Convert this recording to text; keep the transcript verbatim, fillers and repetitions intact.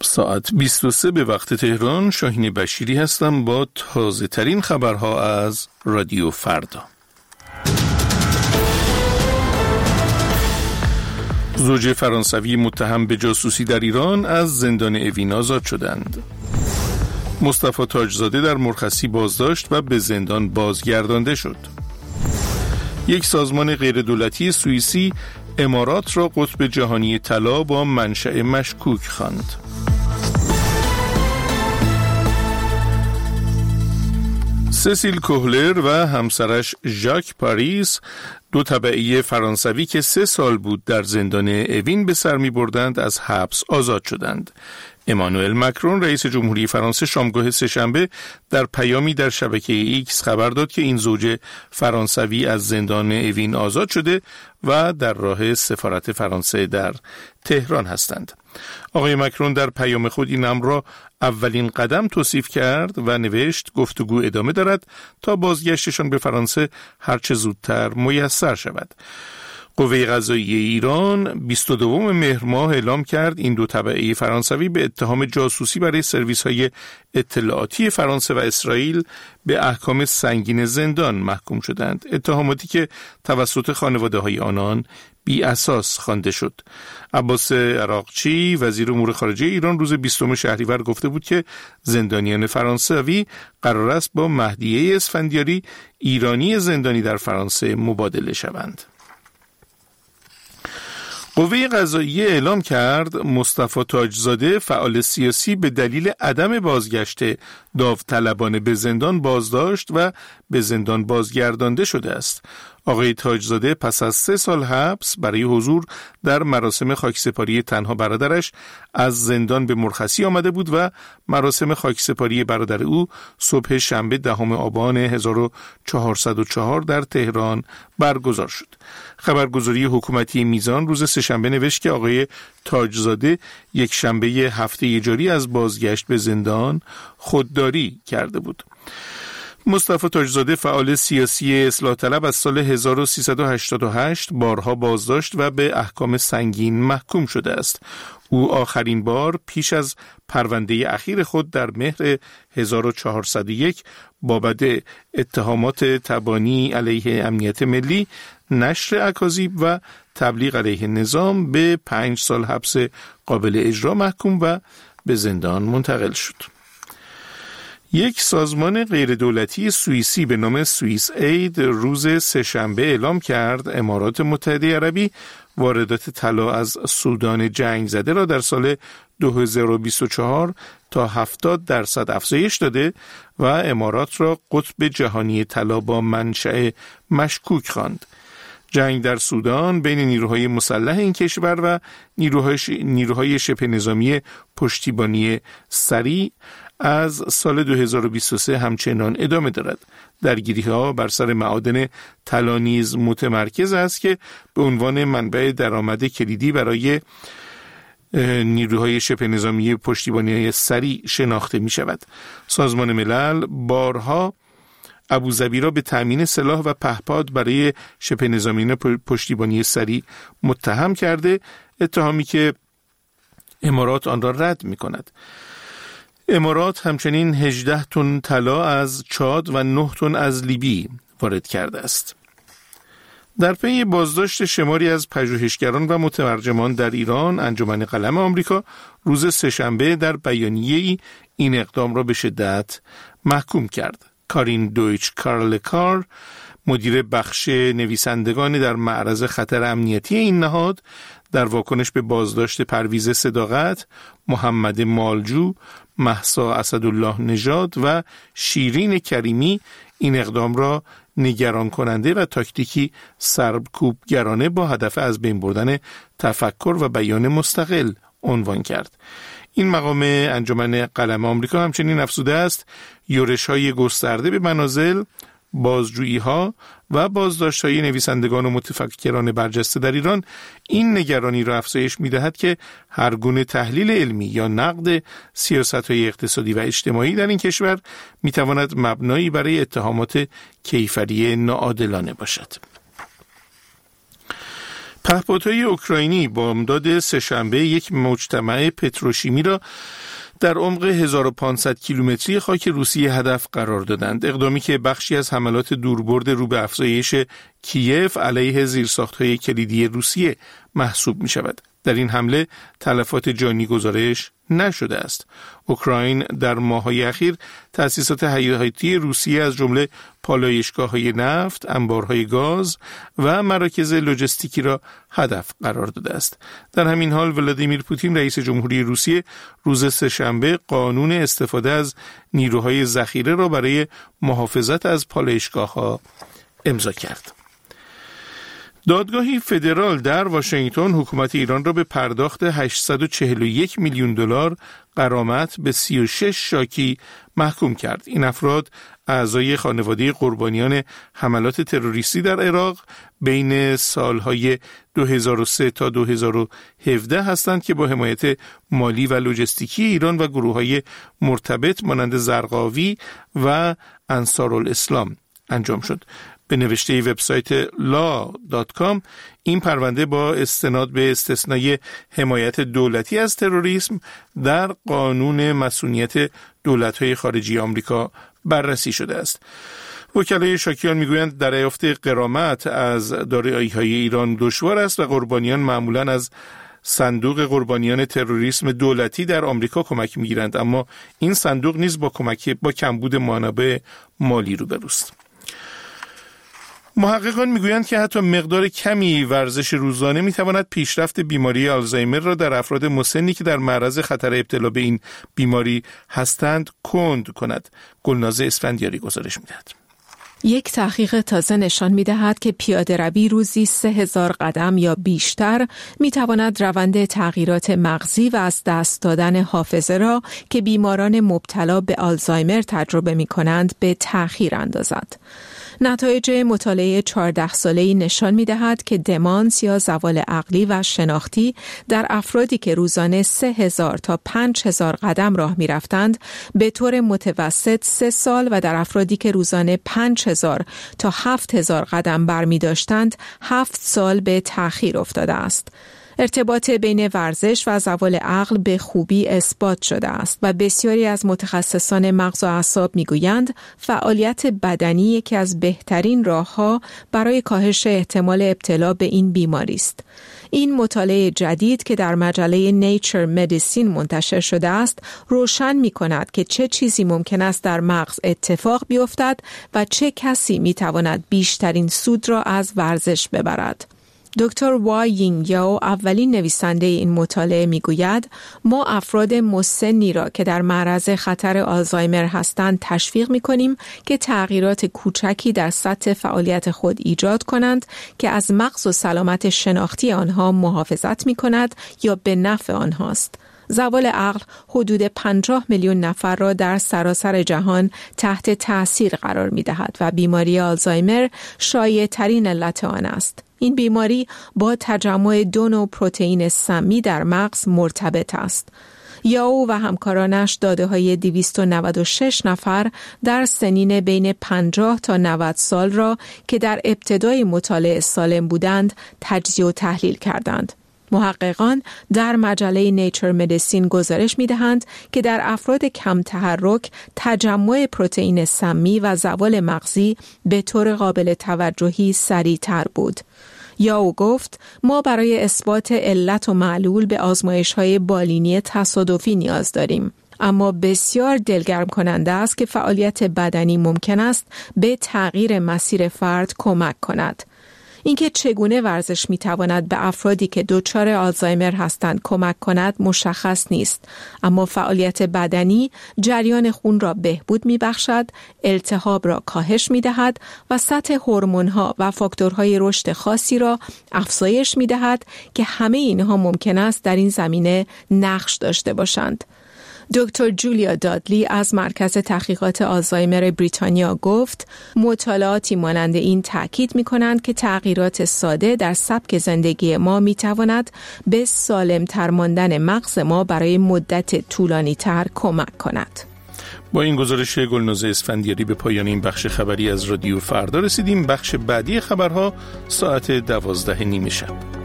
ساعت بیست و سه به وقت تهران. شاهین بشیری هستم با تازه ترین خبرها از رادیو فردا. زوج فرانسوی متهم به جاسوسی در ایران از زندان اوین آزاد شدند. مصطفی تاجزاده در مرخصی بازداشت و به زندان بازگردانده شد. یک سازمان غیردولتی سوئیسی امارات را قطب جهانی طلا با منشأ مشکوک خواند. سسیل کوهلر و همسرش ژاک پاریس، دو تبعی فرانسوی که سه سال بود در زندان اوین به سر می بردند، از حبس آزاد شدند. امانوئل مکرون رئیس جمهوری فرانسه شامگاه سه‌شنبه در پیامی در شبکه ایکس خبر داد که این زوج فرانسوی از زندان اوین آزاد شده و در راه سفارت فرانسه در تهران هستند. آقای مکرون در پیام خود این امر را اولین قدم توصیف کرد و نوشت گفتگو ادامه دارد تا بازگشتشان به فرانسه هرچه زودتر میسر شود. قوه قضاییه ایران بیست و دو مهر ماه اعلام کرد این دو تبعه فرانسوی به اتهام جاسوسی برای سرویس‌های اطلاعاتی فرانسه و اسرائیل به احکام سنگین زندان محکوم شدند. اتهاماتی که توسط خانواده‌های آنان بی اساس خوانده شد. عباس عراقچی وزیر امور خارجه ایران روز بیستم شهریور گفته بود که زندانیان فرانسوی قرار است با مهدیه اسفندیاری ایرانی زندانی در فرانسه مبادله شوند. قوه قضاییه اعلام کرد مصطفی تاجزاده فعال سیاسی به دلیل عدم بازگشت داوطلبانه به زندان بازداشت و به زندان بازگردانده شده است. آقای تاجزاده پس از سه سال حبس برای حضور در مراسم خاکسپاری تنها برادرش از زندان به مرخصی آمده بود و مراسم خاکسپاری برادر او صبح شنبه دهم آبان هزار و چهارصد و چهار در تهران برگزار شد. خبرگزاری حکومتی میزان روز سه‌شنبه نوشت که آقای تاجزاده یک شنبه هفته جاری از بازگشت به زندان خودداری کرده بود. مصطفی تاجزاده فعال سیاسی اصلاح طلب از سال هزار و سیصد و هشتاد و هشت بارها بازداشت و به احکام سنگین محکوم شده است. او آخرین بار پیش از پرونده اخیر خود در مهر هزار و چهارصد و یک بابت اتهامات تبانی علیه امنیت ملی، نشر اکاذیب و تبلیغ علیه نظام به پنج سال حبس قابل اجرا محکوم و به زندان منتقل شد. یک سازمان غیردولتی سوئیسی به نام سوئیس اید روز سه‌شنبه اعلام کرد امارات متحده عربی واردات طلا از سودان جنگ زده را در سال دو هزار و بیست و چهار تا هفتاد درصد افزایش داده و امارات را قطب جهانی طلا با منشأ مشکوک خواند. جنگ در سودان بین نیروهای مسلح این کشور و نیروهای, نیروهای شبه نظامی پشتیبانی سریع از سال دو هزار و بیست و سه همچنان ادامه دارد. درگیری‌ها بر سر معادن طلا نیز متمرکز است که به عنوان منبع درآمد کلیدی برای نیروهای شبه نظامی پشتیبانی سریع شناخته می شود. سازمان ملل بارها ابوظبی را به تامین سلاح و پهپاد برای شبه نظامیان پشتیبانی سریع متهم کرده، اتهامی که امارات آن را رد می کند. امارات همچنین هجده تن طلا از چاد و نه تن از لیبی وارد کرده است. در پی بازداشت شماری از پژوهشگران و مترجمان در ایران، انجمن قلم آمریکا روز سه‌شنبه در بیانیه‌ای این اقدام را به شدت محکوم کرد. کارین دویچ کارلکار، مدیر بخش نویسندگان در معرض خطر امنیتی این نهاد، در واکنش به بازداشت پرویز صداقت، محمد مالجو، مهسا اسدالله نژاد و شیرین کریمی این اقدام را نگران کننده و تاکتیکی سرکوبگرانه با هدف از بین بردن تفکر و بیان مستقل عنوان کرد. این مقام انجمن قلم آمریکا همچنین افزوده است یورش‌های گسترده به منازل، بازجویی‌ها و بازداشت‌های نویسندگان و متفکران برجسته در ایران این نگرانی را افزایش می‌دهد که هر گونه تحلیل علمی یا نقد سیاست‌های اقتصادی و اجتماعی در این کشور می‌تواند مبنایی برای اتهامات کیفری ناعادلانه باشد. پهپادهای اوکراینی بامداد سه‌شنبه یک مجتمع پتروشیمی را در عمق هزار و پانصد کیلومتری خاک روسیه هدف قرار دادند. اقدامی که بخشی از حملات دوربرد رو به افزایش کیف علیه زیرساخت‌های کلیدی روسیه محسوب می شود. در این حمله تلفات جانی گزارش نشده است. اوکراین در ماه‌های اخیر تأسیسات حیاتی روسیه از جمله پالایشگاه‌های نفت، انبارهای گاز و مراکز لوجستیکی را هدف قرار داده است. در همین حال ولادیمیر پوتین رئیس جمهوری روسیه روز سه‌شنبه قانون استفاده از نیروهای ذخیره را برای محافظت از پالایشگاه‌ها امضا کرد. دادگاهی فدرال در واشنگتن حکومت ایران را به پرداخت هشتصد و چهل و یک میلیون دلار غرامت به سی و شش شاکی محکوم کرد. این افراد اعضای خانواده قربانیان حملات تروریستی در عراق بین سالهای دو هزار و سه تا دو هزار و هفده هستند که با حمایت مالی و لوجستیکی ایران و گروه‌های مرتبط مانند زرقاوی و انصارالاسلام انجام شد. به نوشته وبسایت لا دات کام این پرونده با استناد به استثنای حمایت دولتی از تروریسم در قانون مصونیت دولت‌های خارجی آمریکا بررسی شده است. وکلای شاکیان میگویند دریافت غرامت از دارایی‌های ایران دشوار است و قربانیان معمولاً از صندوق قربانیان تروریسم دولتی در آمریکا کمک میگیرند، اما این صندوق نیز با کمک با کمبود منابع مالی روبروست. محققان میگویند که حتی مقدار کمی ورزش روزانه میتواند پیشرفت بیماری آلزایمر را در افراد مسنی که در معرض خطر ابتلا به این بیماری هستند کند کند. گلناز اسفندیاری گزارش میدهد. یک تحقیق تازه نشان می‌دهد که پیاده روی روزی سه هزار قدم یا بیشتر می‌تواند روند تغییرات مغزی و از دست دادن حافظه را که بیماران مبتلا به آلزایمر تجربه می‌کنند به تأخیر اندازد. نتایج مطالعه چهارده ساله‌ای نشان می‌دهد که دمانس یا زوال عقلی و شناختی در افرادی که روزانه سه هزار تا پنج هزار قدم راه می‌رفتند به طور متوسط سه سال و در افرادی که روزانه پنج هزار تا هفت هزار قدم برمی‌داشتند هفت سال به تأخیر افتاده است. ارتباط بین ورزش و زوال عقل به خوبی اثبات شده است و بسیاری از متخصصان مغز و اعصاب میگویند فعالیت بدنی یکی از بهترین راه‌ها برای کاهش احتمال ابتلا به این بیماری است. این مطالعه جدید که در مجله نیچر مدیسین منتشر شده است، روشن می‌کند که چه چیزی ممکن است در مغز اتفاق بیفتد و چه کسی می‌تواند بیشترین سود را از ورزش ببرد. دکتر وای یینگ یاو اولین نویسنده این مطالعه میگوید ما افراد مسنی را که در معرض خطر آلزایمر هستند تشویق میکنیم که تغییرات کوچکی در سطح فعالیت خود ایجاد کنند که از مغز و سلامت شناختی آنها محافظت میکند یا به نفع آنهاست. زوال عقل حدود پنجاه میلیون نفر را در سراسر جهان تحت تأثیر قرار می‌دهد و بیماری آلزایمر شایع‌ترین علت آن است. این بیماری با تجمع دو نوع پروتئین سمی در مغز مرتبط است. یاو و همکارانش داده‌های دویست و نود و شش نفر در سنین بین پنجاه تا نود سال را که در ابتدای مطالعه سالم بودند تجزیه و تحلیل کردند. محققان در مجله نیچر مدیسین گزارش می‌دهند که در افراد کم تحرک تجمع پروتئین سمی و زوال مغزی به طور قابل توجهی سریع‌تر بود. یاو گفت ما برای اثبات علت و معلول به آزمایش‌های بالینی تصادفی نیاز داریم. اما بسیار دلگرم کننده است که فعالیت بدنی ممکن است به تغییر مسیر فرد کمک کند. اینکه چگونه ورزش میتواند به افرادی که دچار آلزایمر هستند کمک کند مشخص نیست، اما فعالیت بدنی جریان خون را بهبود میبخشد، التهاب را کاهش میدهد و سطح هورمون‌ها و فاکتورهای رشد خاصی را افزایش میدهد که همه اینها ممکن است در این زمینه نقش داشته باشند. دکتر جولیا دادلی از مرکز تحقیقات آلزایمر بریتانیا گفت مطالعاتی مانند این تأکید می کنند که تغییرات ساده در سبک زندگی ما می تواند به سالم تر ماندن مغز ما برای مدت طولانی تر کمک کند. با این گزارش گلناز اسفندیاری به پایان این بخش خبری از رادیو فردا رسیدیم. بخش بعدی خبرها ساعت دوازده نیمه شب.